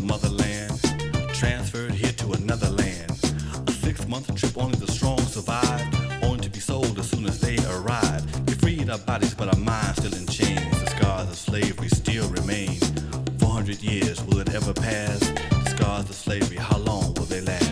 motherland, transferred here to another land. A 6-month trip, only the strong survive, only to be sold as soon as they arrive. We freed our bodies, but our minds still in chains. The scars of slavery still remain. 400 years, will it ever pass? The scars of slavery, how long will they last?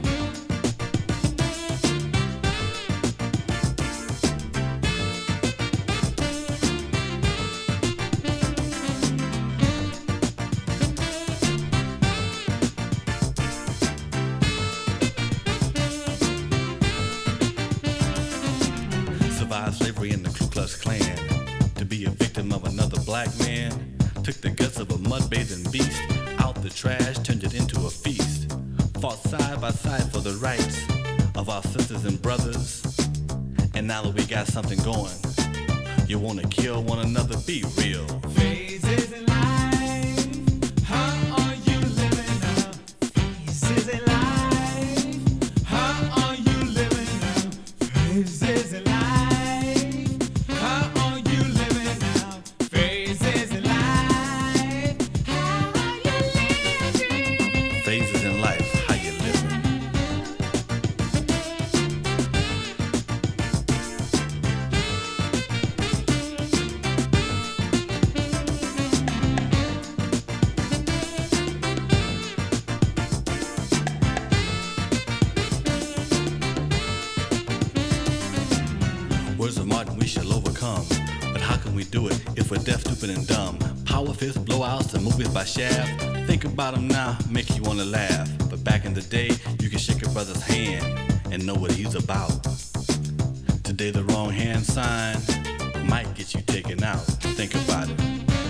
Survived slavery in the Ku Klux Klan. To be a victim of another black man. Took the guts of a mud-bathing beast out the trash, turned it into a feast. Fought side by side for the rights of our sisters and brothers. And now that we got something going, you wanna kill one another, be real. Phases in life, how are you living now? Phases in life, how are you living now? Phases in life, how are you living now? Phases in life, how are you living? Phases in life, how you living? Words of Martin, we shall overcome. But how can we do it if we're deaf, stupid, and dumb? Power fists, blowouts, and movies by Shaft. Think about them now, make you wanna laugh. But back in the day, you could shake a brother's hand and know what he's about. Today, the wrong hand sign might get you taken out. Think about it.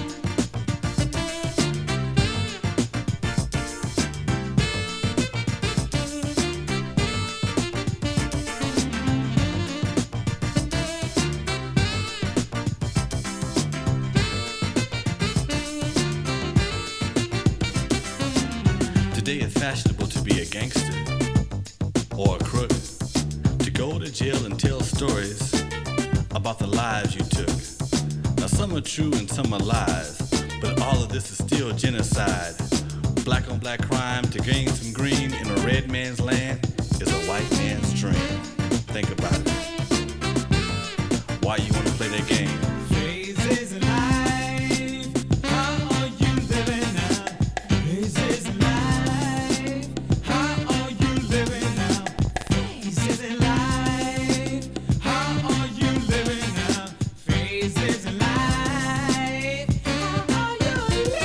Today it's fashionable to be a gangster or a crook, to go to jail and tell stories about the lives you took. Now some are true and some are lies, but all of this is still genocide. Black on black crime to gain some green in a red man's land is a white man's dream. Think about it. Why you wanna play that game? Phases in life, how are you living now? Phases in life, how are you living now? Phases in life, how are you living now? Phases in life, how are you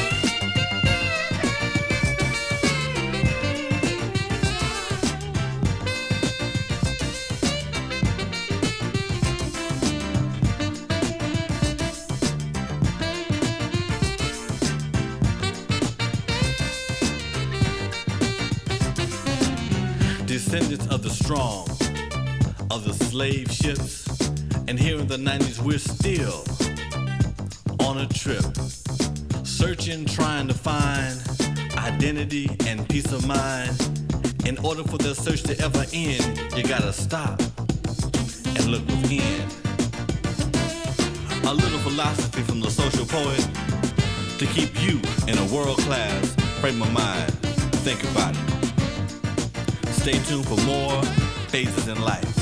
Descendants of the strong, of the slave ships, and here in the 90s we're still on a trip, searching, trying to find identity and peace of mind. In order for the search to ever end, you gotta stop and look within. A little philosophy from the social poet to keep you in a world-class frame of mind. Think about it. Stay tuned for more Phases in Life.